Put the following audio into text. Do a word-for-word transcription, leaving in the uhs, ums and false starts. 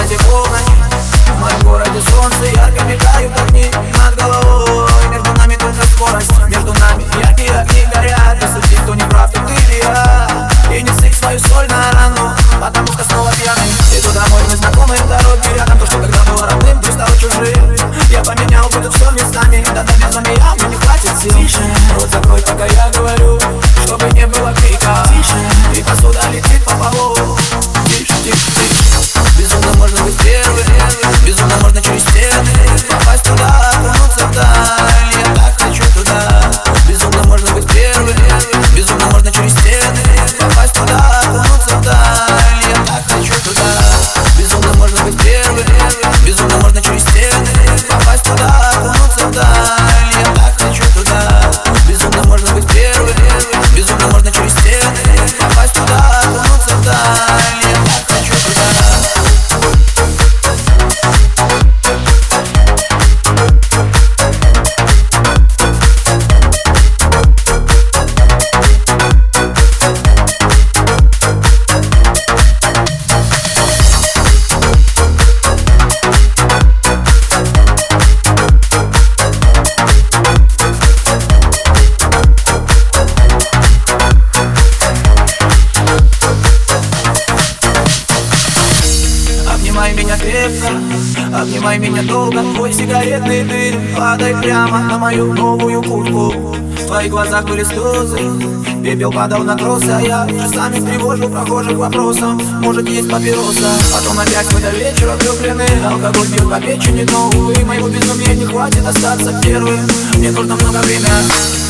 городе полночь, в моем городе солнце ярко мигают огни над головой. Между нами только скорость, между нами яркие огни горят. И судить, кто не прав, то ты или я. И не сыпь свою соль на рану, потому что снова пьяный. Иду домой, мы знакомые дороги рядом. То, что когда было родным, ты стало чужим. Я поменял, будет все местами. Да-да, между меня мне не хватит сил. Тише, рот закрой, пока я говорю, чтобы не было крика. Тише, и посуда летит по полу. Тише, тише, тише. Безумно можно быть первым, безумно можно через стены попасть туда, окунуться вдаль. Я так хочу туда. Безумно можно быть первым, безумно можно через стены попасть туда, окунуться вдаль. Я так хочу туда. Безумно можно быть первым, безумно можно через стены попасть туда, окунуться вдаль. Я так хочу туда. Безумно можно быть первым, безумно можно через стены попасть туда, окунуться вдаль. Я так хочу туда. Обнимай меня крепко, обнимай меня долго. Твой сигаретный дым падай прямо на мою новую куртку. В твоих глазах были слезы, пепел падал на кроссы. А я часами тревожу прохожих вопросом: может, есть папироса? Потом опять мы до вечера влюблены. Алкоголь бьет по печени, но, увы, моего безумия не хватит остаться первым. Мне нужно много времени.